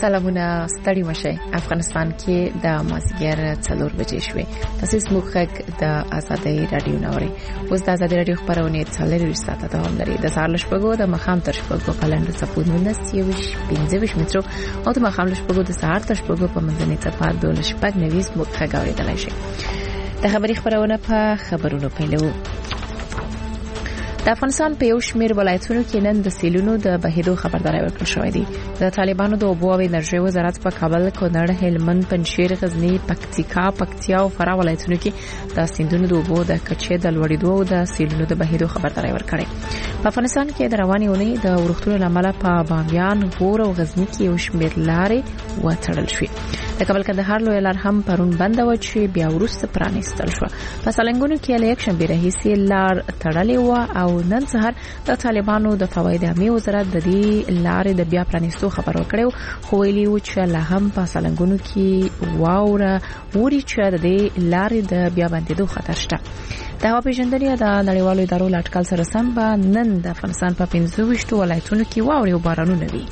سلامونه ستړي مشه. افغانستان کې د مازیګر 4 بجې شوې. تاسو زموږ د آزادۍ رادیو نوري. اوس د آزادۍ رادیو خبرونه 40 ساعته دوام لري. د سهار لشپګو د مخام تر شپګو په لنډو صفونو 15 مترو او د مخام لشپګو د سهار تر شپګو په منځنۍ صفه د لشپګ نویز مو خبرې دلای شي. د خبري خبرونه په خبرونو پیلو. د افغانستان په یو شمېر ولایتونو کې نن د سیلونو د بهیدو خبرداري ورکړل شوې ده. د طالبانو د اوبو او انرژي وزارت په کابل، کونړ، هلمند، پنجشیر، غزنی، پکتیا او فراه ولایتونو کې د سیندونو د اوبو د کچې د لوړېدو او د سیلونو د بهیدو خبرداري ورکړې. په افغانستان کې د رواني اونۍ د ورښتونو لامل په بامیان، غور او غزنی کې یو شمېر لارې وتړل شوې. د کابل کندهار لوی لار هم پرون بند و چې بیا وروسته پرانیستل شو. په سالنګونو کې له یک شنبه راهیسې لار تړلې و او نن سهار د طالبانو د فواید عامه وزارت د دې لارې د بیا پرانیستو خبر ورکړو. خو ویلي و چې لا هم په سالنګونو کې واوره وری چې د دې لارې د بیا بندیدو خطر شته. د هوا پیژندنې د نړیوالو ادارو لاټکل سره سم به نن د افغانستان په 25 ولایتونو کې واوري او بارانونه وي.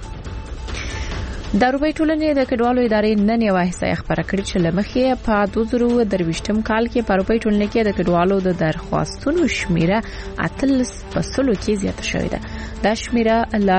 د اروپای ټولنې د کډوالو ادارې نن یو احصایه خبره کړې چې لمخې په 2023م کال کې په اروپای ټولنې کې د کډوالو د درخواستونو شمیره 8% کې زیاته شوې ده. دا شمیره له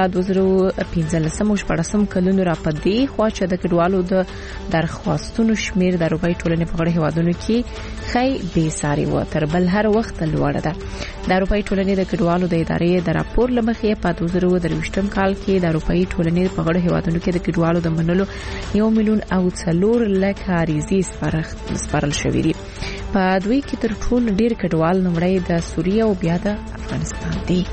2015 کلونو را پدې خو چې د کډوالو د درخواستونو شمیر د اروپای ټولنې په غړي هیوادونو کې خی به ساري و تر بل هر وخت لوړه ده. د اروپای ټولنې د کډوالو د ادارې د راپور لمخې په 2023م کال کې د اروپای ټولنې په غړي هیوادونو کې د کډوالو د منلو 1,400,000 عریضې سپارل شوې دي. په دوی کې تر ټولو ډیر کډوال نمړی د سوریه او بیا د افغانستان دي.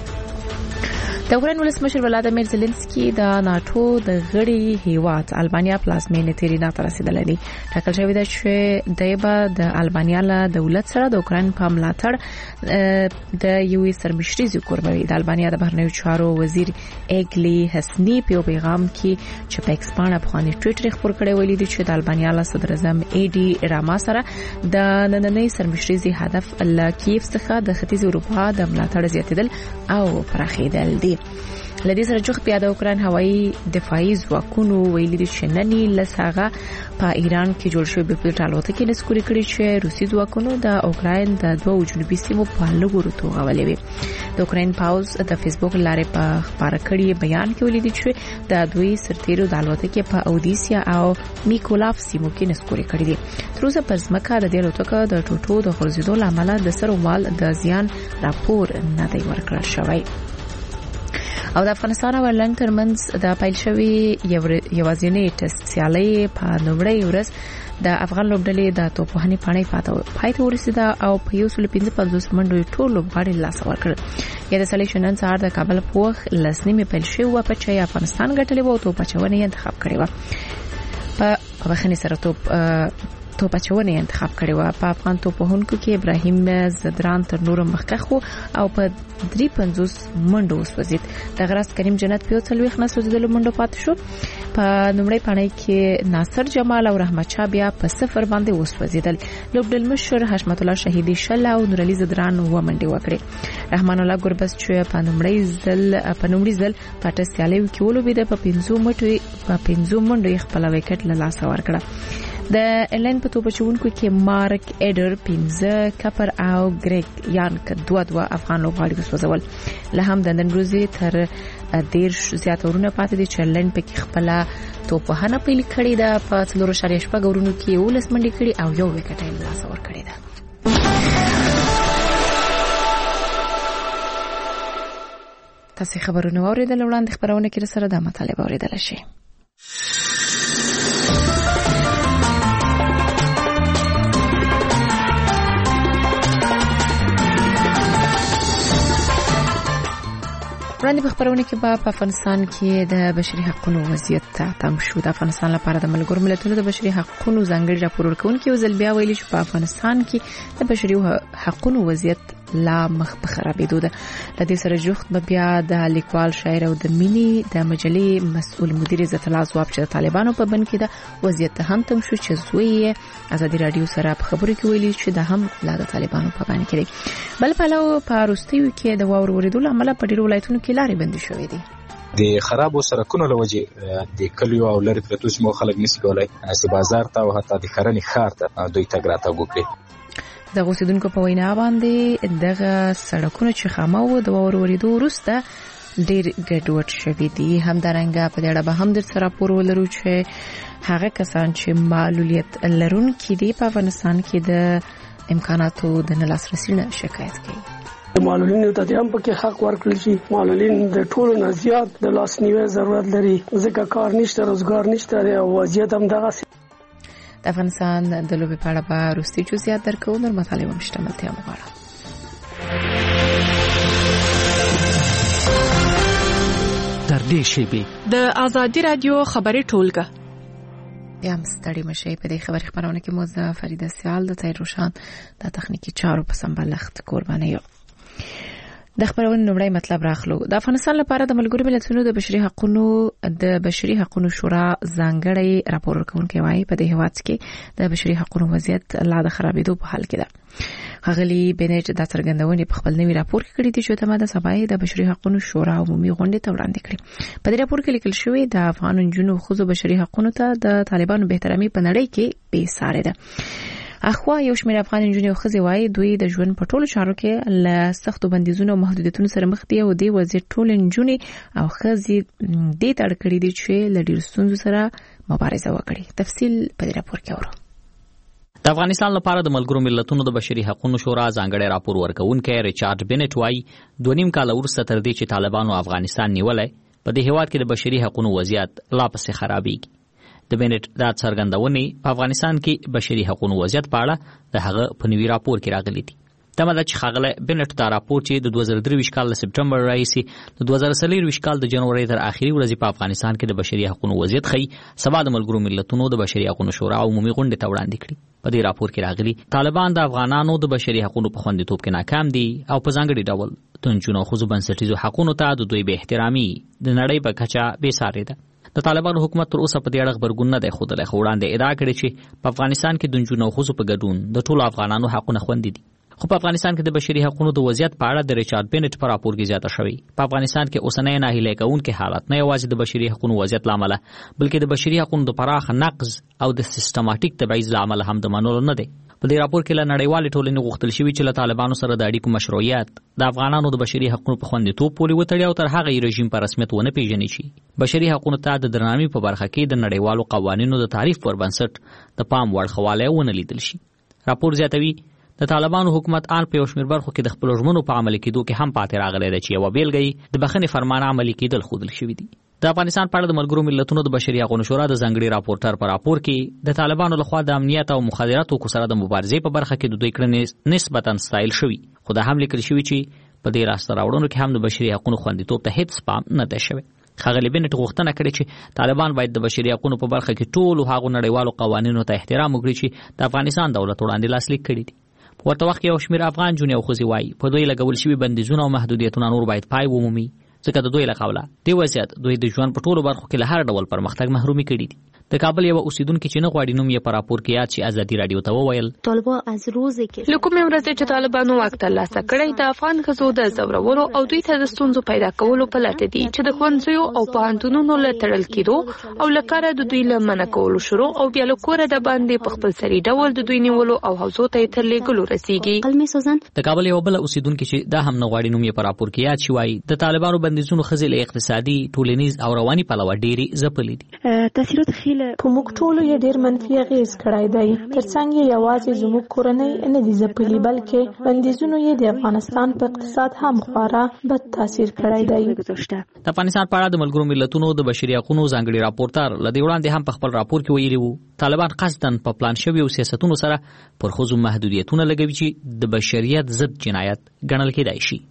د اوکراین ولسمشر ولادیمیر زيلنسکي د ناتو د غړي هیواد البانیا پلازمینې تیرینا ته رسیدلی دی. ټاکل شوی دی چې دایبه د البانیا له دولت سره د اوکراین په ملاتړ د یو سرمشريزي کوربوي. د البانیا د بهرنیو چارو وزیر ایګلی حسنی په پیغام کې چې په ایکسپانه په خاني ټویټر خبر کړی ویلي دی چې د البانیا له صدر اعظم ایډي راما سره د نننۍ سرمشريزي هدف له کیف څخه د ختیځ اروپا د ملاتړ زیاتیدل او پراخیدل دي. لدې سره جوخ بیا د اوکراین هوایي دفاعي ځواکونو ویلي دي چې نننی لساغه په ایران کې جوړ شوی بپلټ الوتکې نسکوري کړي چې روسي ځواکونو د اوکراین د دوه جنوبي سیمو په لګورو توغولې وي. د اوکراین پاوز د فیسبوک لارې په خبره کړي بیان کې ویلي دي چې د دوی سرتیرو د الوتکې په اودیسیا او میکولاف سیمو کې نسکوري کړي دي. تر اوسه پر ځمکه د دې الوتکې د ټوټو د غورځېدو لامل د سر او مال د زیان راپور نه دی ورکړل شوی. او د افغانستان او ایرلند ترمنځ د پایل شوی یوازینی ټیسټ سیالي په لومړۍ ورځ د افغان لوبډلې د توپوهنې پاڼې پاتې ورسېده او په 155 منډو ټول لوبغاړي لاس ورکړ. یا د سلیکشن سهار د کابل په وخت لسنیمه پیل شوی و په چې افغانستان ګټلې و او توپچونې انتخاب کړې و. په بخښنې سره توپچونه انتخاب کړي و. په افغان توپوهونکو کې ابراهیم زدران تر نور مخکخ او په 53 منډو وسوځید. د غراس کریم جنت په 40 نسوځیدل منډو پات شو. په نومړی پاڼې کې ناصر جمال او رحمت شاه بیا په 0 باندې وسوځیدل. لوبډل مشر حشمت الله شهیدی شل او نور علي زدران و منډي وکړي. رحمان الله ګربس چې په نومړی ځل پټه سیالي کې ولوبید په 5 منډو خپل وکټ له لاس ورکړه. د ایرلند په توپچونکو کې مارک ایډر 15 کپر او ګریګ یانک 2 افغان لوبغاړي وسوځول. له هم د نن ورځې تر 10 زیات ورونه پاتې دي چې ایرلند په خپل توپوهنه پیل کړې ده. په 4.8 ورونو کې 19 منډي کړي او یو وکټ یې لاس ورکړی ده. تاسو خبرونه اوریدل وړاندې خبرونه کې سره د مطالب اوریدل شي. وړاندې په خبرونه کې په افغانستان کې د بشري حقوقو وضعیت تام شو. د افغانستان لپاره د ملګرو ملتونو د بشري حقوقو ځانګړي راپور ورکونکي وزل بیا ویلي چې په افغانستان کې د بشري حقوقو وضعیت لا مخ په خرابېدو ده. لدې سره جوخت به بیا د لیکوال شاعر او د مینی د مجلې مسؤل مدیر عزت الله ځواب چې طالبانو په بن کې د وضعیت هم تم شو چې زوی آزادي رادیو سره په خبرو کې ویلي چې د هم لا د طالبانو په بن کې بل پلو په روستیو کې د واور وریدو عمله په ډیرو ولایتونو کې لارې بندي شوې دي. د خرابو سرکونو له وجې د کلیو او لرې پرتو سیمو خلک نشي کولای چې بازار ته او حتی د کرنې ښار ته دوی تګ راتګ وکړي. د اوسیدونکو په وینا باندې دغه سړکونه چې خامه وو د ورورېدو وروسته ډېر ګډوډ شوي دي. همدارنګه په دې اړه به هم درسره راپور ولرو چې هغه کسان چې معلولیت لرونکي دي په افغانستان کې د امکاناتو د نه لاسرسي نه شکایت کوي. معلولینو ته هم پکې حق ورکړل شي. معلولین د ټولو نه زیات د لاسنیوي ضرورت لري ځکه کار نشته، روزګار نشته او وضعیت هم دغه. د افغانستان د لوبې په اړه به وروستي جزئیات درکو، نور مطالب هم شته، ملتیا مغواړم. تر دې شیبې د آزادي رادیو خبري ټولګه بیا هم ستړي مشي. په دې خبري خبرونه کې موږ فریده سیال د تیر روشان د تخنیکی چارو په سمبالښت قرباني یو. د خبرونې نومړی مطلب راخلو. د افغانستان لپاره د ملګرو ملتونو د بشري حقوقو شورا ځانګړی راپور ورکوونکی وایي په دې هیواد کې د بشري حقوقو وضعیت لا د خرابېدو په حال کې ده. ښاغلي بنیټ د څرګندونې په خپل نوي راپور کې کړی دی چې تمه د سبا د بشري حقوقو شورا عمومي غونډې ته وړاندې کړي. په دې راپور کې لیکل شوی د افغان نجونو او ښځو بشري حقوقو ته د طالبانو بهترامي په نړۍ کې بې ساري ده. اخوا یو شمېر افغان نجونې او ښځې وایي دوی د ژوند په ټولو چارو کې له سختو بندیزونو او محدودیتونو سره مخ دي او دې وضعیت ټول نجونې او ښځې دې ته اړ کړي دي چې له ډېرو ستونزو سره مبارزه وکړي. تفصیل په دې راپور کې اورو. د افغانستان لپاره د ملګرو ملتونو د بشري حقوقو شورا ځانګړی راپور ورکوونکی ریچارډ بنیټ وایي 2.5 کال وروسته تر دې چې طالبانو افغانستان نیولی په دې هیواد کې د بشري حقوقو وضعیت لا پسې خرابېږي. د بنیټ د څرګندونې په افغانستان کې بشري حقوقو وضعیت په اړه د هغه په نوي راپور کې راغلي دي. تمه ده چې ښاغلی بنیټ دا راپور چې د 2023 کال له سپټمبر راهیسې د 2024 کال د جنوري تر اخري ورځې په افغانستان کې د بشري حقوقو وضعیت ښیي سبا د ملګرو ملتونو د بشري حقوقو شورا عمومي غونډې ته وړاندې کړي. په دې راپور کې راغلي طالبان د افغانانو د بشري حقوقو په خوندیتوب کې ناکام دي او په ځانګړي ډول د نجونو او ښځو بنسټیزو حقوقو ته د دوی بې احترامي د نړۍ په کچه بې ساري ده. د طالبانو حکومت تر اوسه په دې اړه خبرګون نه دی ښودلی، خو وړاندې ادعا کړې چې په افغانستان کې د نجونو او ښځو په ګډون د ټولو افغانانو حقونه خوندي دي. خو په افغانستان کې د بشري حقوقو د وضعیت په اړه د ریچارډ بنیټ په راپور کې زیاته شوی. په افغانستان کې اوسنۍ ناهیلي کوونکي حالت نه یوازې د بشري حقوقو وضعیت لامل بلکې د بشري حقوقو د پراخ نقض او د سیستماتیک تبعیض لامل هم د منلو نه دی. په دې راپور کې له نړیوالې ټولنې غوښتل شوي چې له طالبانو سره د اړیکو مشروعیت د افغانانو د بشري حقوقو په خوندیتوب پورې وتړي او تر هغه یې رژیم په رسمیت ونه پیژني چې بشري حقوقو ته د درناوي په برخه کې د نړیوالو قوانینو د تعریف پر بنسټ د پام وړ خواله ونه لیدل شي. راپور زیاتوي د طالبانو حکومت آن په یو شمېر برخو کې د خپلو ژمنو په عملي کېدو کې هم پاتې راغلی دی چې یوه بېلګه یې د بخښنې فرمان عملي کېدل ښودل شوي دي. د افغانستان په اړه د ملګرو ملتونو د بشري حقوقو شورا د ځانګړي راپورټر په راپور کې د طالبانو لخوا د امنیت او مخدراتو سره د مبارزې په برخه کې د دوی کړنې نسبتاً ستایل شوي، خو دا هم لیکل شوي چې په دې لاسته راوړنو کې هم د بشري حقوقو خوندیتوب ته هیڅ پام نه دی شوی. ښاغلي بنیټ غوښتنه کړې چې طالبان باید د بشري حقوقو په برخه کې ټولو هغو نړیوالو قوانینو ته احترام وکړي چې د افغانستان دولت وړاندې لاسلیک کړي دي. په ورته وخت کې یو شمېر افغان نجونې او ښځې وایي په دوی لګول شوي بندیزونه او محدودیتونه نور باید پای ومومي ځکه د دوی له قوله دې وضعیت دوی د ژوند په ټولو برخو کې له هر ډول پرمختګ محرومي کړي دي. د کابل یو اوسیدونکي چې نه غواړي نوم یې په راپور کې یاد شي ازادي رادیو ته وویل طالبان از روزی که له کومې ورځې چې طالبانو واک ترلاسه کړی د افغان ښځو د ځورولو او دوی ته د ستونزو پیدا کولو په لټه دي چې د ښوونځیو او پوهنتونونو له تړل کېدو او له کاره د دوی له منع کولو شروع او بیا له کوره د باندې په خپل سري ډول د دوی نیولو او حوزو ته تر لیږلو رسیږي. د کابل یو بل اوسیدونکي چې دا هم نه غواړي نوم یې په راپور کې یاد شي وایي د طالبانو بندیزونو ښځې له اقتصادي، ټولنیز او رواني پلوه ډېرې ځپلې دي. تاثیرات خیلی په موږ ټولو یې ډېر منفي اغېز کړی دی. ترڅنګ یې یوازې زموږ کورنۍ نه دي ځپلي بلکې بندیزونو یې د افغانستان په اقتصاد هم خورا بد تاثیر کړی دی. د افغانستان په اړه د ملګرو ملتونو د بشري حقوقو ځانګړي راپورټر له دې وړاندې هم په خپل راپور کې ویلي وو طالبان قصداً په پلان شویو سیاستونو سره پر ښځو محدودیتونه لګوي چې د بشریت ضد جنایت ګڼل کېدای شي.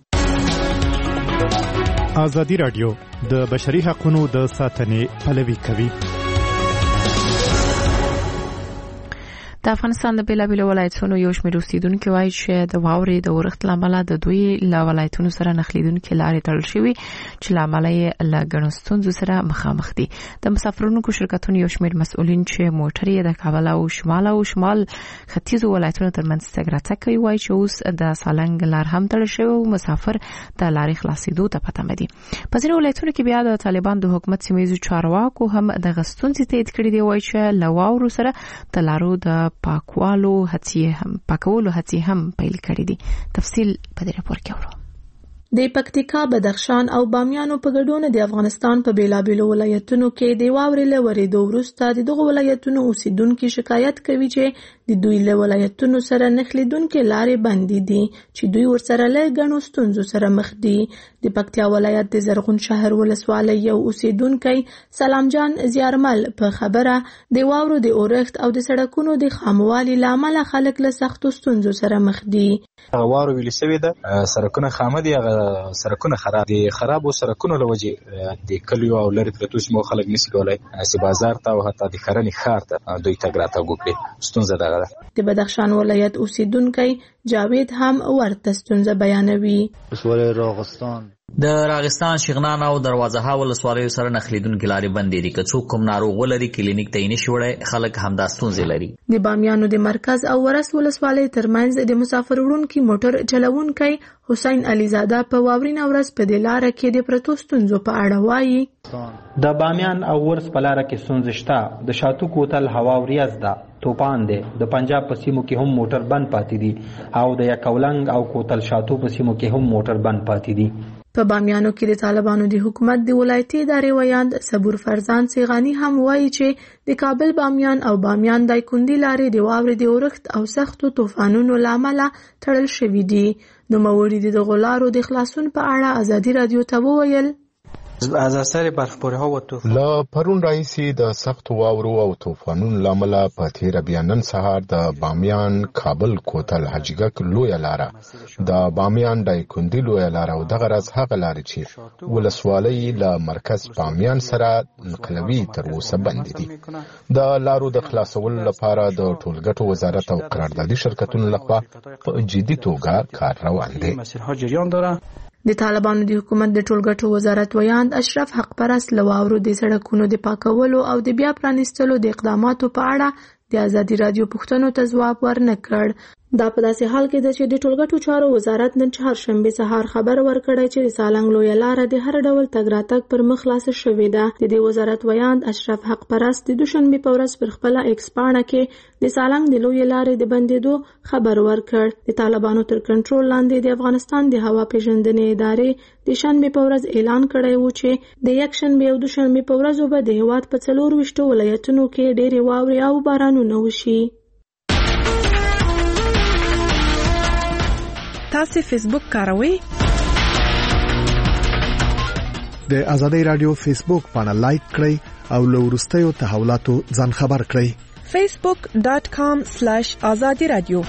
ازادي رادیو د بشري حقوقو د ساتنې پلوي کوي. د افغانستان د بیلابیلو ولایتونو یو شمېر اوسیدونکي وایي چې د واورې د اورښت له امله د دوی له ولایتونو سره نښلېدونکي لارې تړل شوي چې له امله یې له ګڼو ستونزو سره مخامخ دي. د مسافرونکو شرکتونو یو شمېر مسؤلین چې موټر یې د کابل او شمال ختیځو ولایتونو ترمنځ تګ راتګ کوي وایي چې اوس د سالنګ لار هم تړل شوی او مسافر د لارې خلاصېدو ته په تمه دي. په ځینو ولایتونو کې بیا د طالبان د حکومت سیمه ییزو چارواکو هم دغه ستونزې تایید کړي دي. وایي چې له واورو سره د لارو د پاکولو هڅې هم پیل کړې دي. تفصیل په دې راپور کې اورو. د پکتیکا، بدخشان او بامیانو په ګډون د افغانستان په بیلابیلو ولایتونو کې د واورې له ورېدو وروسته دغه ولایتونو اوسیدونکي شکایت کوي چې د دوی له ولایتونو سره نښلېدونکي لارې بندې دي چې دوی ورسره له ګڼو ستونزو سره مخ دي. د پکتیا ولایت د زرغون شهر ولسوالۍ یو اوسیدونکی سلام جان زیارمل په خبره د واورو د اورښت او د سړکونو د خاموالي له امله خلک له سختو ستونزو سره مخ دي. واورو ویلې سوي ده، سړکونه خامه دي، سړکونه خراب دي. خرابو سړکونو له وجې د کلیو او لرې پرتو سیمو خلک نشي کولی چې بازار ته او حتی د کرنې ښار ته دوی تګ راتګ وکړي. ستونزه دغه ده. د بدخشان ولایت اوسیدونکی جاوید هم ورته ستونزه بیانوي. د راغستان، شغنان او دروازه ها ولسوالیو سره نښلېدونکي لارې بندې دي. که څوک کوم ناروغ ولري کلینیک ته یې نشي وړی، خلک همدا ستونزې لري. د بامیانو د مرکز او ورس ولسوالۍ ترمنځ د مسافر وړونکي موټر چلوونکی حسین علیزاده په واورینه ورځ په دې لاره کې د پرتو ستونزو په اړه وایي. د بامیان او ورس په لاره کې ستونزې شته. د شاتو کوتل هوا وریځ ده، توپان دی. د پنجاب په سیمو کې هم موټر بند پاتې دي او د یکاولنګ او کوتل شاتو په سیمو کې هم موټر بند پاتې دي. په بامیانو کې د طالبانو د حکومت د ولایتي ادارې ویاند صبور فرزان سیغانی هم وایي چې د کابل بامیان او بامیان دایکندي لارې د واورې د اورښت او سختو طوفانونو له امله تړل شوي دي. نوموړي د دغو لارو د خلاصون په اړه ازادي رادیو ته وویل. از اثر برفباری ها و طوفان لا پرون رئیسی د سخت واورو او طوفانونو لامل په تیر بیا نن سهار د بامیان کابل کوتل حجګک لوی لاره، د بامیان دایکندي لوی لاره او دغه راز هغه لارې چې ولسوالۍ له مرکز بامیان سره نقلوي تر اوسه بند دي. د لارو د خلاصولو لپاره د ټولګټو وزارت او قراردادي شرکتونو لخوا په جدي توګه کار روان دی. د طالبانو د حکومت د ټولګټو وزارت ویاند اشرف حق پرست له واورو د سړکونو د پاکولو او د بیا پرانیستلو د اقداماتو په اړه د ازادي رادیو پوښتنو ته ځواب ورنه کړ. دا په داسې حال کې ده چې د ټولګټو چارو وزارت نن چهارشنبه سهار خبر ورکړی چې د سالنګ لویه لاره د هر ډول تګ راتګ پر مخ خلاصه شوې ده. د دې وزارت ویاند اشرف حق پرست د دوشنبه په ورځ پر خپله ایکس پاڼه کې د سالنګ د لویې لارې د بندېدو خبر ورکړ. د طالبانو تر کنټرول لاندې د افغانستان د هوا پیژندنې ادارې د شنبه په ورځ اعلان کړی و چې د یکشنبه او دوشنبه په ورځو به د هیواد په 24 ولایتونو کې ډېرې واورې او بارانونه وشي. تاسو فیسبوک کاروئ؟ د ازادي رادیو فیسبوک باندې لایک کړئ او له وروستیو تحولاتو ځان خبر کړئ. facebook.com/azadiradio.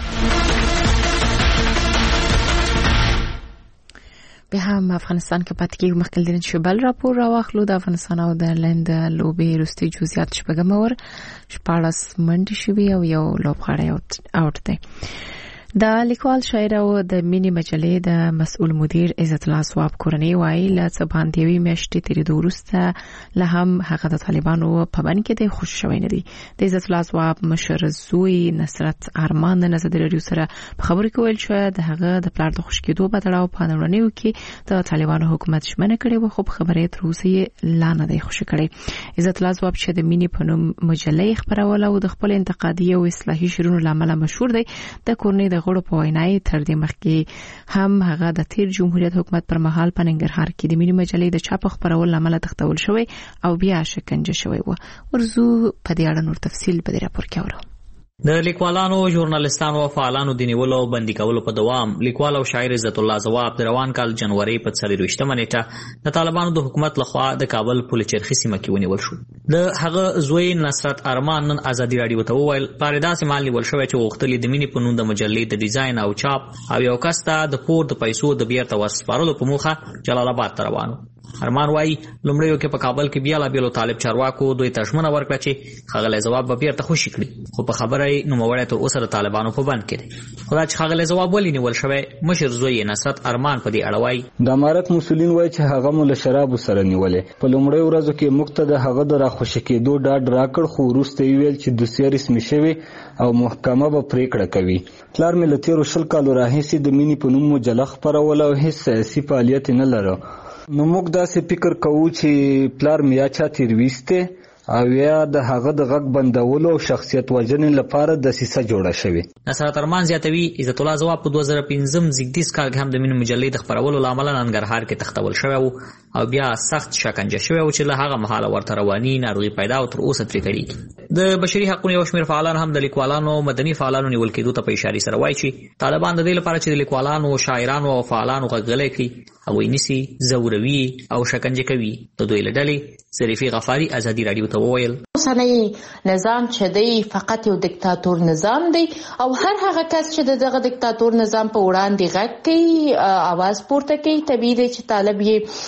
به هم افغانستان کې پاتې کېږو. مخکې دین چې بل راپور راواخلو د افغانستان او د لند لوبې وروستي جزئیات شپږم اور 14 منډې شوي او یو لوبغاړی آوټ دی. د لیکوال شاعر او د مینی مجلې د مسؤل مدیر عزت الله سواب کورنۍ وایي له څه باندې وی میاشتې تیریدو وروسته له هم هغه د طالبانو په بند کې د خوش شوی نه دی. د عزت الله سواب مشر زوی نصرت ارمان د ازادي رادیو سره په خبرو کې ویل چې د هغه د پلار د خوش کېدو په تړاو په نړیوالو کې د طالبانو حکومت شمنه کړي و، خو خبرې تر اوسه لا نه دی خوش کړي. عزت الله سواب چې د مینی په نوم مجلې خبروله او د خپل انتقادي او اصلاحي شعرونو لامل مشهور دی. د کورنۍ غړو په وینای تر دې مخکې هم هغه د تیر جمهوریت حکومت پر مهال په ننګرهار کې د ملي مجلې د چاپ خبرول لامل تختول شوی او بیا شکنجه شوی و. ورزو په دې اړه نور تفصیل په دې راپور کې اورو. د لیکوالانو، ژورنالیستانو او فعالانو د نیولو او بندي کولو په دوام لیکوال او شاعر عزت الله زواب د روان کال جنوري په 24مه نیټه د طالبانو د حکومت لخوا د کابل پل چرخي سیمه کې ونیول شو. د هغه زوی نصرت ارمان نن ازادي رادیو ته وویل پاریدا سیمال نیول شوی چې وختلې د مینې په نوم د مجلې د ډیزاین او چاپ او یو کس ته د پور د پیسو د بیرته وسپارلو په موخه جلال آباد ته روانو. ارمان وایي لومړیو کې په کابل کې بیا لا بیلو طالب چارواکو دوی ته ژمنه ورکړه چې ښاغلی ځواب به بیرته خوشي کړي، خو په خبره یې نوموړی تر اوسه د طالبانو په بند کې دی. خو دا چې ښاغلی ځواب ولې نیول شوی، مشر زوی یې نصرت ارمان په دې اړه وایي د امارت مسولین وایي چې هغه مو له شرابو سره نیولې. په لومړیو ورځو کې موږ ته د هغه د راخوشي کېدو ډاډ راکړ، خو وروسته یې ویل چې دوسیه رسمي شوې او محکمه به پریکړه کوي. پلار مې له تېرو 20 کالو راهیسې د مینې په نوم مجله خپروله او هیڅ سیاسي فعالیت نه لره. نو موږ داسې فکر کوو چې پلار مې یا چا تیرویستی او یا د هغه د غږ بندولو او شخصیت وژنې لپاره دسیسه جوړه شوې. نصرت ارمان زیاتوي عزت الله ځواب په 2015 زیږدیز کال کې هم د مینې مجلې د خپرولو له امله ننګرهار کې تختول شوی وو او بیا سخت شکنجه شوی و چې له هغه مهاله ورته رواني ناروغي پیدا او تر اوسه ترې کړي. د بشري حقوقو یو شمېر فعالان هم د لیکوالانو مدني فعالانو نیول کېدو ته په اشارې سره وایي چې طالبان د دې لپاره چې د لیکوالانو شاعرانو او فعالانو غږ غلی کړي هغوی نیسي، ځوروي او شکنجه کوي. د دوی له ډلې ظریفې غفاري ازادي راډیو ته وویل اوسنی نظام چې دی فقط یو دیکتاتور نظام دی او هر هغه کس چې دغه دیکتاتور نظام په وړاندې غږ کوي، आवाज پورته کوي، طبیعي دی چې طالب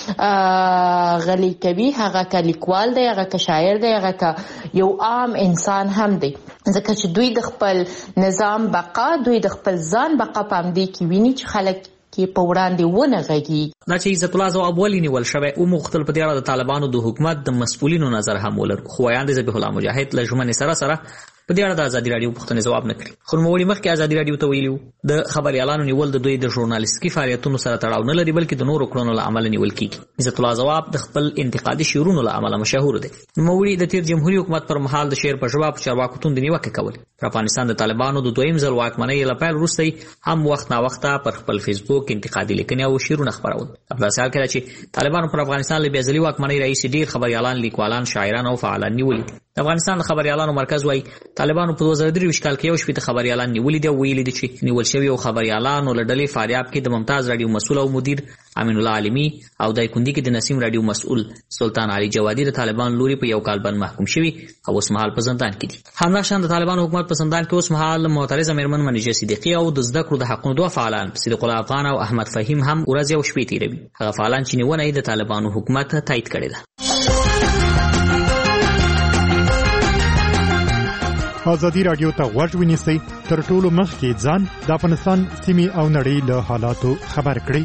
یې غلی کوي. هغه که لیکوال دی، هغه که شاعر دی، هغه که یو عام انسان هم دی، ځکه چې دوی د خپل نظام بقا، دوی د خپل ځان بقا په همدې کې ویني چې خلک کې په وړاندې ونه غږي. دا چې عزت الله ځواب ولې نیول شوی او مختل په دې اړه د طالبانو د حکومت د مسؤلینو نظر هم ولر، خو ویاند ذبیح الله مجاهد له ژمنې سره په دې اړه د ازادي راډیو پوښتنې ځواب نه کړي. خو نوموړي مخکې ازادي راډیو ته ویلي د خبریالانو نیول د دوی د ژورنالیستیکي فعالیتونو سره تړاو نه لري، بلکې د نورو کړنو له امله نیول کیږي. عزت الله ځواب د خپل انتقادي شعرونو له امله مشهور دی. نوموړي د تیر جمهوریت حکومت پر مهال د شعر په ژبه په چارواکو توندې نیوکې کولې. پر افغانستان د طالبانو د دویم ځل واکمنۍ له پیل وروسته هم وخت نا وخته پر خپل فیسبوک انتقادي لیکنې او شعرونه خپرول. په داسې حال کې چې طالبانو پر افغانستان له بیا ځلي واکمنۍ راهیسې ډېر خبریالان، لیکوالان، شاعران او فعالان نیولي. د افغانستان د خبریالانو مرکز وايي طالبانو په 2023 کال کې 1 خبریالان نیولي دي او ویلي دي چې نیول شوي او خبریالانو له ډلې فاریاب کې د ممتاز راډیو مسؤل او مدیر امین الله عالمي او دایکندي کې د نسیم راډیو مسؤل سلطان علي جوادي د طالبان لوري په یو کال باندې محکوم شوي او اوس مهال په زندان کې دي. همداشان د طالبان حکومت په زندان کې اوس مهال معترضه میرمن منیجه صدیقی او د زده کړو د حقوقو دوه فعالان صدیق الله افغان او احمد فهیم هم ورځ یو شپې تیروي. هغه فعالان چې نیونه یې د طالبانو حکومت تایید کړې ده. ازادي راډیو ته غوږ ونیسئ، تر ټولو مخکې ځان د افغانستان سیمې او نړۍ له حالاتو خبر کړئ.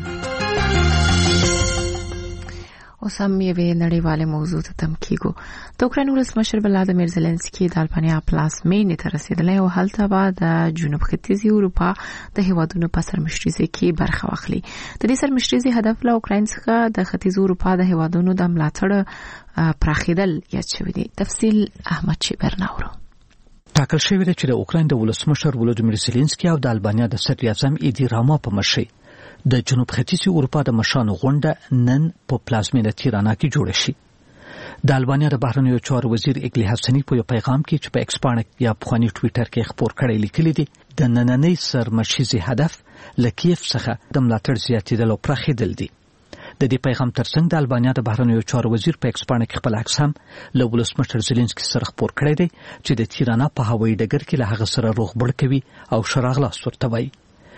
اوس هم یوې نړیوالې موضوع ته تم کیږو. د اوکراین ولسمشر ولادیمیر زيلنسکي د البانیا پلازمینې ته رسیدلی او هلته به د جنوب ختیځې اروپا د هیوادونو په سرمشرۍ کې برخه واخلي. د دې سرمشرۍ هدف له اوکراین څخه د ختیځې اروپا د هیوادونو د ملاتړ پراخیدل یاد شوی دی. تفصیل احمد شیبرناورو. ټاکل شوی دی چې د اوکراین د ولسمشر ولادیمیر زيلنسکي او د البانیا د صدر اعظم ایدی راما په مشرۍ د جنوب ختیځې اروپا د مشرانو غونډه نن په پلازمینه تیرانا کې جوړه شي. د البانیا د بهرنیو چارو وزیر اګلی حسنی په یو پیغام کې چې په ایکس باندې یا په خواني ټوئیټر کې خبر کړی لیکلی دی د نننۍ سرمشرۍ هدف لکیف څخه د ملاتړ زیاتېدل او پراخېدل دي. د دې پیغام ترڅنګ د البانیا د بهرنیو چارو وزیر په ایکس باندې کې خپل عکس هم له ولسمشر زيلنسکي سره خبر کړی دی چې د تیرانا په هوایي ډګر کې له هغه سره روغبړ کوي او شراغلاس ورته وایي.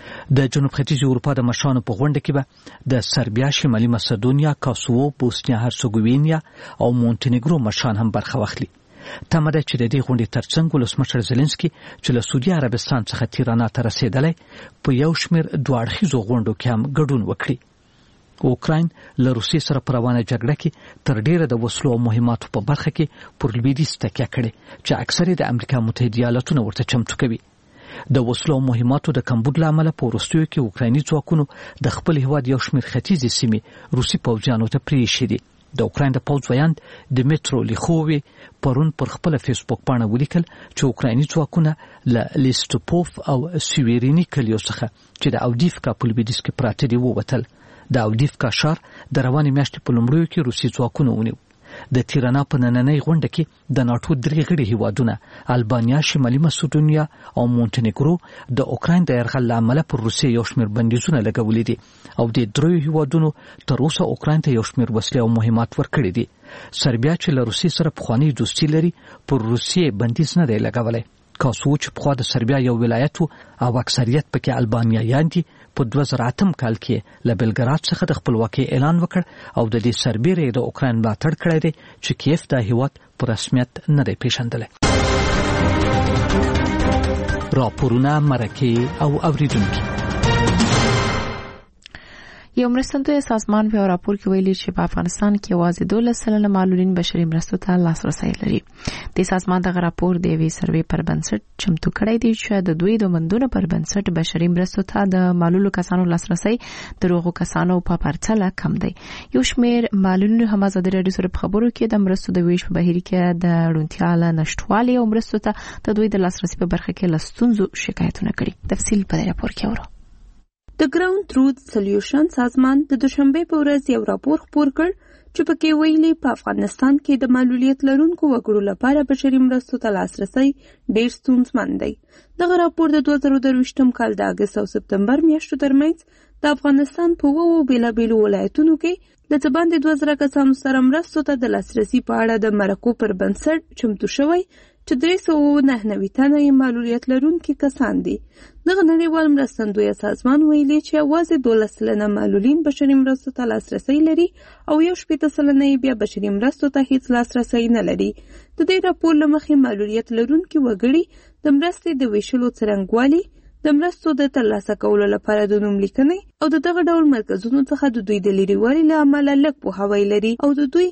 د جنوب ختیځې اروپا د مشرانو په غونډه کې به د سربیا، شمالي مسدونیا، کاسوو، بوسنیا هرڅګوینیا او مونټینګرو مشران هم برخه واخلي. تمه ده چې د دې غونډې ترڅنګ ولسمشر زيلنسکي چې له سعودي عربستان څخه تیرانا ته رسیدلی په یو شمېر دوه اړخیزو غونډو کې هم ګډون وکړي. اوکراین له روسیې سره په روانه جګړه کې تر ډیره د وسلو او مهماتو په برخه کې پر لویدیځ تکیه کړې چې اکثر د امریکا متحده ایالاتونو ورته چمتو کوي. د وسلو او مهماتو د کمبود لامل په وروستیو کې اوکرایني ځواکونو د خپل هیواد یو شمېر ختیځې سیمې روسي پوځیانو ته پریښې دي. د اوکراین د پوځ ویاند دمیترو لیخووی پرون پر خپل فیسبوک باندې ولیکل چې اوکرایني ځواکونه له لیستوپوف او سویرینی کلیو څخه چې د اودیفکا په لویدیځ کې پراته دي ووتل. د اودیفکا ښار د روانې میاشتې په لومړیو کې روسي ځواکونه ونیو. د تیرانا په نننۍ غونډه کې د ناټو درې غړي هیوادونه البانیا، شمالي مسدونیا او مونټینګرو د اوکراین د یرغل له امله پر روسیې یو شمېر بندیزونه لګولي دي او د دریو هیوادونو تر اوسه اوکراین ته یو شمېر وسلې او مهمات ورکړي دي. سربیا چې له روسیې سره پخوانۍ دوستي لري پر روسیې بندیز نه دی لګولی. کاسو چې پخوا د سربیا یو ولایت او اکثریت پکې البانیایان دي په 2008 کال کې له بلګراد څخه د خپلواکۍ اعلان وکړ او د دې سربیره د اوکراین ملاتړ کړی دی چې کیف د هیواد په رسمیت نه دی پیژندلی. راپورونه مرکه او اوریدونکي. یو مرستندوی سازمان په راپور کې ویلي چې په افغانستان کې یوازې 12% معلولین بشري مرستو ته لاسرسي لري. د سازمان دغه راپور د وی سروې پر بنسټ چمتو کړی دی چې د دوی د مندونو پر بنسټ بشري مرستو ته د معلولو کسانو لاسرسي د روغو کسانو په پرتله کم دی. یو شمېر معلولین هم ازادي راډیو سره په خبرو کې د مرستو د ویش په بهیر کې د روڼتیا له نشټوالي او مرستو ته د دوی د لاسرسي په برخه کې لستونزو شکایتونه کړي. تفصیل په راپور کې اورو. د ګراوند تروث سلیوشن سازمان د دوشنبه په ورځ یو راپور خپور کړ چې پکې ویلي په افغانستان کې د معلولیت لرونکو وګړو لپاره بشري مرستو ته لاسرسي ډېر ستونزمن دی. دغه راپور د 2023 کال د اگست او سپتمبر میاشتو ترمنځ د افغانستان په وو بیلابیلو ولایتونو کې د باندې 2000 کسانو سره مرستو ته د لاسرسي په اړه د مرکو پر بنسټ چمتو شوی چې 399 تنه معلولیت لرونکي کسان دي. دغه نړیوال مرستندوی سازمان ویلي چې یوازې 12% معلولین بشري مرستو ته لاسرسي لري او 18% بیا بشري مرستو ته هیڅ لاسرسي نه لري. د دې راپور له مخې معلولیت لرونکي وګړي د مرستې د ویشلو څرنګوالي، د مرستو د ترلاسه کولو لپاره د نوم لیکنې او دغه ډول مرکزونو څخه د دوی د لرېوالي له امله لږ پوهاوی لري او د دوی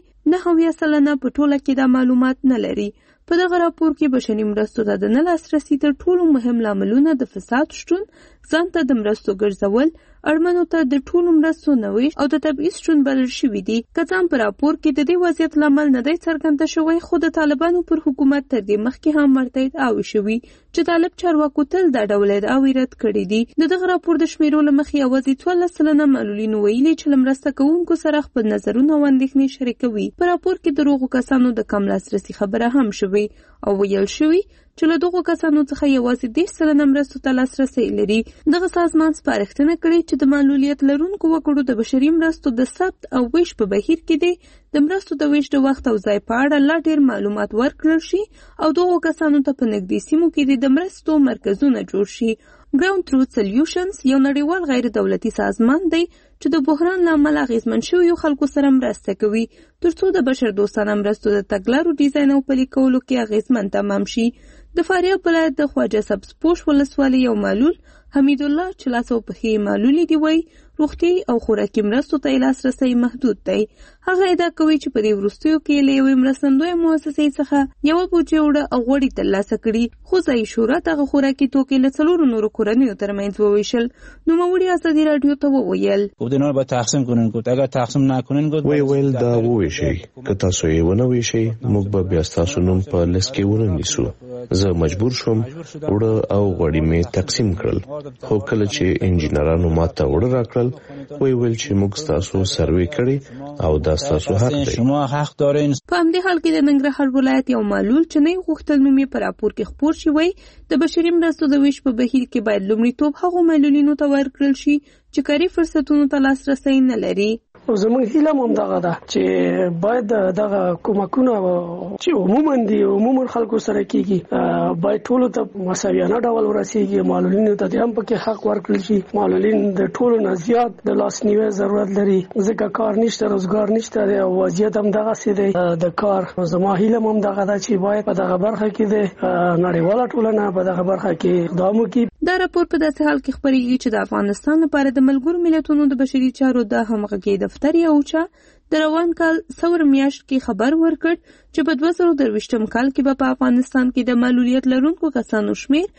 9% په ټوله کې د معلومات نه لري. په دغه راپور کې بشري مرستو ته د نه لاسرسي تر ټولو مهم لاملونه د فساد شتون، ځان ته د مرستو ګرځول، اړمنو ته د ټولو مرستو نه ویش او د تبعیض شتون بلل شوي دي. که څه هم په راپور کې د دې وضعیت لامل نه دی څرګنده شوی، خو د طالبانو پر حکومت تر دې مخکې هم مرتد اوی شوي چې طالب چارواکو تل دا ډول ادعاوې رد کړي دي. دغه راپور د شمیرو له مخې یوازې 14% معلولینو ویلي چې له مرسته کوونکو سره خپل نظرونه او اندېښنې شریکوي. په راپور کې د روغو کسانو د کم لاسرسي خبره هم شوې او ویل شوي چې له دغو کسانو څخه یوازې 10% مرستو ته لاسرسي لري. دغه سازمان سپارښتنه کړې چې د معلولیت لرونکو وګړو د بشري مرستو د ثبت او ویش په بهیر کې دی د مرستو د ویش د وخت او ځای په اړه لا ډېر معلومات ورکړل شي او دغو کسانو ته په نږدې سیمو کې د مرستو مرکزونه جوړ شي. ګراوند تروث سلیوشنز یو نړیوال غیر دولتي سازمان دی چې د بحران له امله اغېزمن شویو خلکو سره مرسته کوي ترڅو د بشر دوستانه مرستو د تګلارو ډیزاین او پلي کولو کې اغېزمن تمام شي. د فاریاب ولایت د خواجه سبزپوش ولسوالۍ یو معلول حمید الله چې لاس او پښې معلولي دی وایي روغتي او خوراکي مرستو ته لاسرسی محدود دی. هغه ادعا کوي چې په دې وروستیو کې له یوې مرستندویه مؤسسې څخه یوه بوجۍ وړه او غوړي ترلاسه کړي، خو ځایي شهرت هغه خوراکي توکي له 4 نورو کورنیو ترمنځ وویشل. نوموړي ازادي راډیو ته وویل اینا به تقسیم کنین کو اگر تقسیم نکنین کو ویل دا وویشي که تاسو یې ونه ویشي موږ به بیا تاسو نوم په لیست کې ونه نیسو. زه مجبور شوم وړه او غوړي مې تقسیم کړل، خو کله چې انجینرانو ماته وړه راکړل ویل چې موږ تاسو سروې کړی او دا تاسو حق دی. شما حق دارین. په همدې حال کې د ننګرهار ولایت یو معلول چې نه غوښتل نوم یې په راپور کې خپور شي وایي د بشري مرستو د ویش په بهیر کې باید لومړیتوب هغو معلولینو ته ورکړل شي چې کاري فرصتونو ته لاسرسی نه لري. زموږ هیله هم دغه ده چې باید دغه کومکونه چې عموما خلکو سره کیږي باید ټولو ته مساویانه ډول ورسیږي. معلولینو ته هم پکې حق ورکړل شي. معلولین د ټولو نه زیات د لاسنیوي ضرورت لري ځکه کار نشته، روزګار نشته او وضعیت هم دغه سي دی د کار. زما هیله هم دغه ده چې باید په دغه برخه کې د نړیواله ټولنه په دغه برخه کې اقدام وکړي. دا راپور په داسې حال کې خپرېږي چې د افغانستان لپاره د ملګرو ملتونو د بشري چارو د همغږۍ دفتر یوچا د روان کال څور میاشت کې خبر ورکړ چې په 2023 کال کې به په افغانستان کې د معلولیت لرونکو کسانو شمیر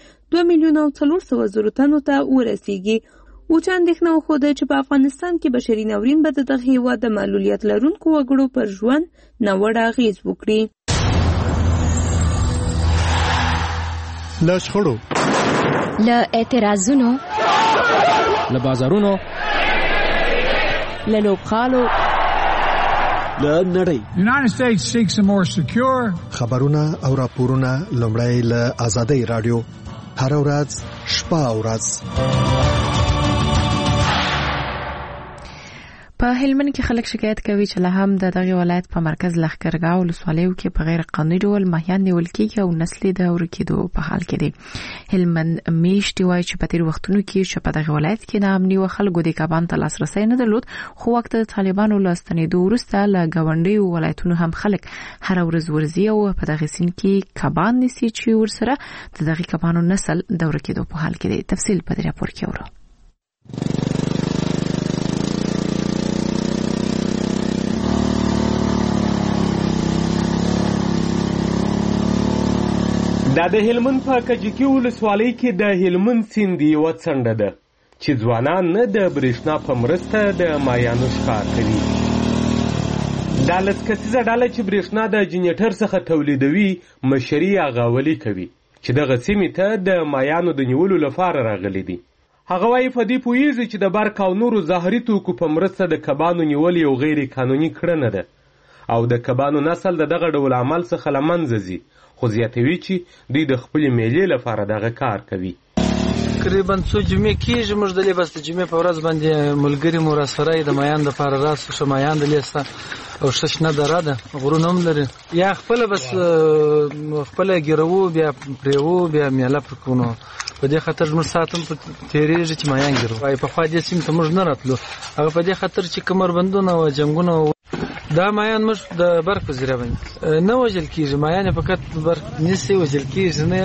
2,400,000 تنو ته ورسیږي. اوچا اندېښنه وښوده چې په افغانستان کې بشري ناورین به د دغه هېواد د معلولیت لرونکو وګړو پر ژوند ناوړه اغېز وکړي. له شخړو، له اعتراضونو، له بازارونو، له لوبخالو، له نړۍ. United States seeks a more secure. خبرونه او راپورونه لومړی له آزادۍ رادیو هر ورځ شپه او ورځ. په هلمند کې خلک شکایت کوي چې له هم دغه ولایت په مرکز لښکرګاه ولسوالیو کې په غیر قانوني ډول ماهیان نیول کېږي او نسل د ورکېدو په حال کې دي. هلمند میشتي وایي چې په تیر وختونو کې چې په دغه ولایت کې د امني او خلکو د کبان ته لاسرسی نه درلود، خو وخت د طالبانو له ستنېدو وروسته له ګاونډیو ولایتونو هم خلک هر ورځ ورځي او په دغه سیند کې کبان نیسي چې ورسره د دغه کبانو نسل د ورکېدو په حال کې دي. تفصیل په دې راپور کې اورو. دا د هلمند په کجکي ولسوالۍ کې د هلمند سیند یوه څنډه ده چې ځوانان نه د برېښنا په مرسته د مایانو ښکار کوي. دا لس کسیزه ډله چې برېښنا د جنریټر څخه تولیدوي مشري اغاولي کوي چې دغه سیمې ته د مایانو د نیولو لپاره راغلي دي. هغه وایي په دې پوهېږي چې د برق او نورو زهري توکو په مرسته د کبانو نیول یو غیر قانوني کړنه ده او د کبانو نسل د دغه ډول عمل څخه له منځه ځي، خو زیاتوي چې دوی د خپلې میلې لپاره دغه کار کوي. تقریبا څو جمعې کېږي موږ دلې بس د جمعې په ورځ باندې ملګري مو راسره د مایان دپاره راسو ښه مایان دلې سته او ښه شنه دره ده، غرونه هم لري. یا خپله بس خپله ګیروو بیا پرېوو بیا میله پر کوو. نو په دې خاطر زموږ ساعت هم تېرېږي چې مایان ګیرو. وایي پخوا دې سیمې ته موږ نه راتلو، هغه په دې خاطر چې کمربندونه او جنګونه دا مایان موږ د برق په ذریعه باندې نه وژل کېږي. مایان یې فقط برق نیسي وژل کېږي نه.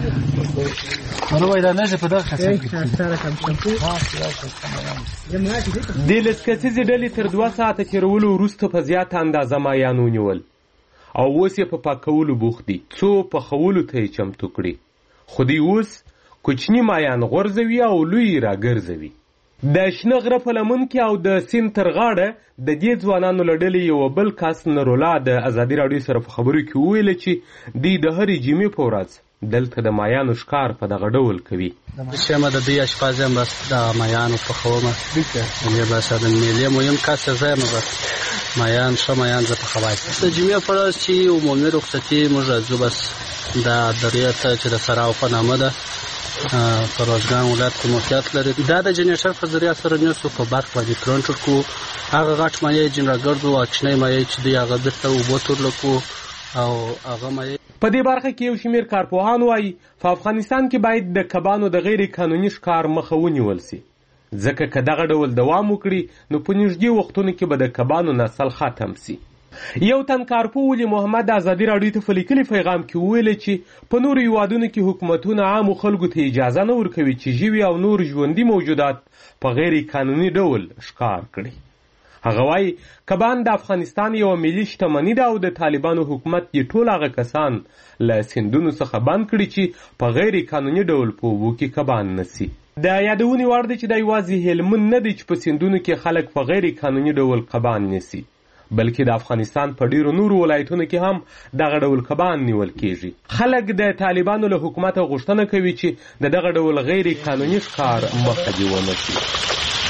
دې لس کسیزې ډلې تر 2 ساعته تېرولو وروسته په زیاته اندازه مایان ونیول او اوس یې په پاکولو بوخت دي څو پخولو ته یې چمتو کړي. خو دوی اوس کوچني مایان غورځوي او لوی یې راګرځوي. د شنه غره په لمن کې او د سیند تر غاړه د دې ځوانانو له ډلې یو بل کس نرولا د ازادي راډیو سره په خبرو کې وویل چې دوی د هرې جمعې په ورځ دلته د مایانو ښکار په دغه ډول کوي. شمه د دوی اشپز یم، بس د مایانو پخومه یعنې بس د میلې مهم کس زه یم. بس مایان ښه مایان زه پخوای. د جمعې په ورځ چې عمومي رخصتي موږ راځو بس د درې ته چې د سراو په نامه ده په روزګان ولایت کې موقعیت لري. دا د جنریټر په ذریعه سره نیسو په برق باندې کنټرول کوو. هغه غټ مایع جنرا ګرځو او کوچنی مایع چې دوی هغه بیرته اوبو تورلو کوو او هغه مایع. په دې برخه کې یو شمېر کارپوهان وایي په افغانستان کې باید د کبانو د غیر قانوني ښکار مخه ونیول سي، ځکه که دغه ډول دوام وکړي نو په نږدې وختونو کې به د کبانو نسل ختم سي. یو تن کارپوه ولی محمد ازادي راډیو ته په لیکلي پیغام کې وویل چې په نورو هیوادونو کې حکومتونه عامو خلکو ته اجازه نه ورکوي چې ژوي او نور ژوندي موجودات په غیر قانوني ډول ښکار کړي. هغه وایي کبان د افغانستان یوه ملي شتمني ده او د طالبانو حکومت یې ټول هغه کسان له سیندونو څخه بند کړي چې په غیر قانوني ډول په اوبو کې کبان نسي. د یادونې وړ دی چې دا یوازې هلمند نه دی چې په سیندونو کې خلک په غیر قانوني ډول کبان نیسي، بلکې د افغانستان په ډیرو نورو ولایتونو کې هم دغه ډول کبان نیول کېږي. خلک د طالبانو له حکومته غوښتنه کوي چې د دغه ډول غیر قانوني ښکار مخه دې ونیسي.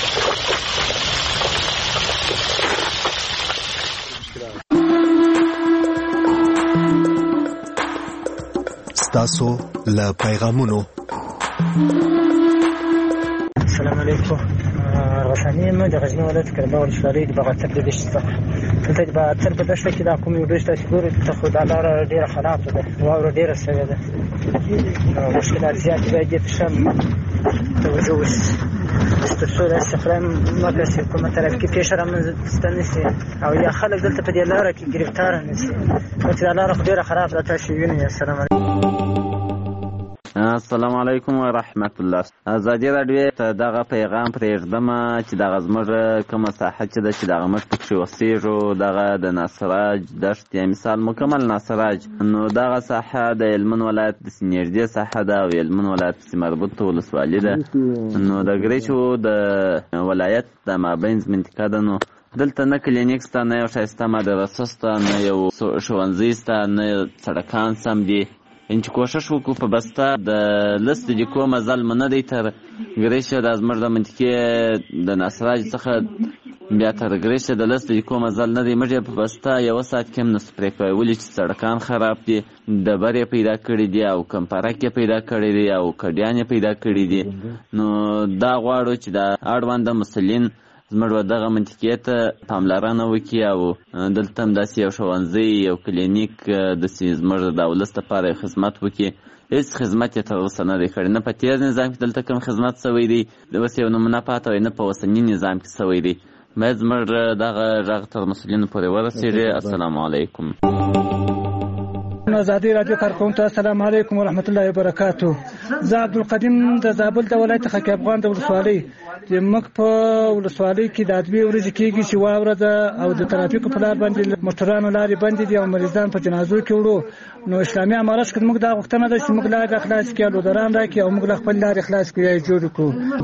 ستاسو له پیغامونو. السلام علیکم. غساني ما د غزني ولایت کړه ولسوالۍ د بغاتر د دشت څخه دلته د بغاتر په دشت کې د کومې ډېر تاسو ګورئ ته خو دا لاره ډېره خرابه ده، واوره ډېره سوې ده، مشکلات زیات باید دې ته ښه توجه وشي تر څو د استخدام مګر چې کومه طرف کې پیښه رامنځته نه شي او یا خلک دلته په دې لاره کې ګرفتاره نه شي. چې دا لاره خو ډېره خرابه ده. تاسو وینئ. السلام علیکم. السلام علیکم ورحمت الله. ازادي راډیو ته دغه پیغام پرېږدم چې دغه زموږ کومه ساحه چې ده چې دغه موږ پکښې اوسېږو دغه د ناصراج دشت یا مثال مکمل ناصراج، نو دغه ساحه د هلمند ولایت د نږدې ساحه ده او هلمند ولایت پسې مربوط ولسوالي ده. نو د ګریچو د ولایت د مابینځ منطقه ده. نو دلته نه کلینیک سته، نه یو ښایسته مدرسه سته، نه یو ښوونځی سته، نه سړکان سم دي. چې کوشش وکړو په بسته د لس دقیقو مزل مو نه دی تر ګریشه د زموږ د منطقې د ناصراج څخه بیا تر ګریشه د لس دقیقو مزل نه دی. موږ یې په بسته یوه ساعت کې هم نسو پرې کوی، ولې چې سړکان خراب دي، ډبرې پیدا کړي دي او کمپرک یې پیدا کړي دي او کډیان یې پیدا کړي دي. نو دا غواړو چې د اړونده مسؤلین زموږ دغه منطقې ته پاملرنه وکړي او دلته هم داسې یو ښوونځی یو کلینیک داسې زموږ د ولس لپاره خدمت وکړي. هیڅ خدمت یې تر اوسه نه دی کړی، نه په تېر نظام کې دلته کوم خدمت شوی دی، اوس یو نمونه پاته وي، نه په اوسني نظام کې شوی دی. باید زموږ دغه غږ تر مسؤلینو پورې ورسېږي. السلام علیکم. ازادي رادیو کارکونکو ته السلام علیکم ورحمت الله وبرکاتو. زه عبدالقدیم د زابل د ولایت خاک افغان د ولسوالۍ چې موږ په ولسوالۍ کې د ادبي ورځې کېږي چې واوره ده او د ترافیکو په لار باندې موټرانو لارې بندې دي او مریضان په جنازو کې وړو. نو اسلامي امارت کې موږ دا غوښتنه ده چې موږ لارې خلاص کړو، لودران راکړي او موږ خپل لارې خلاص کړو یا جوړ کړو.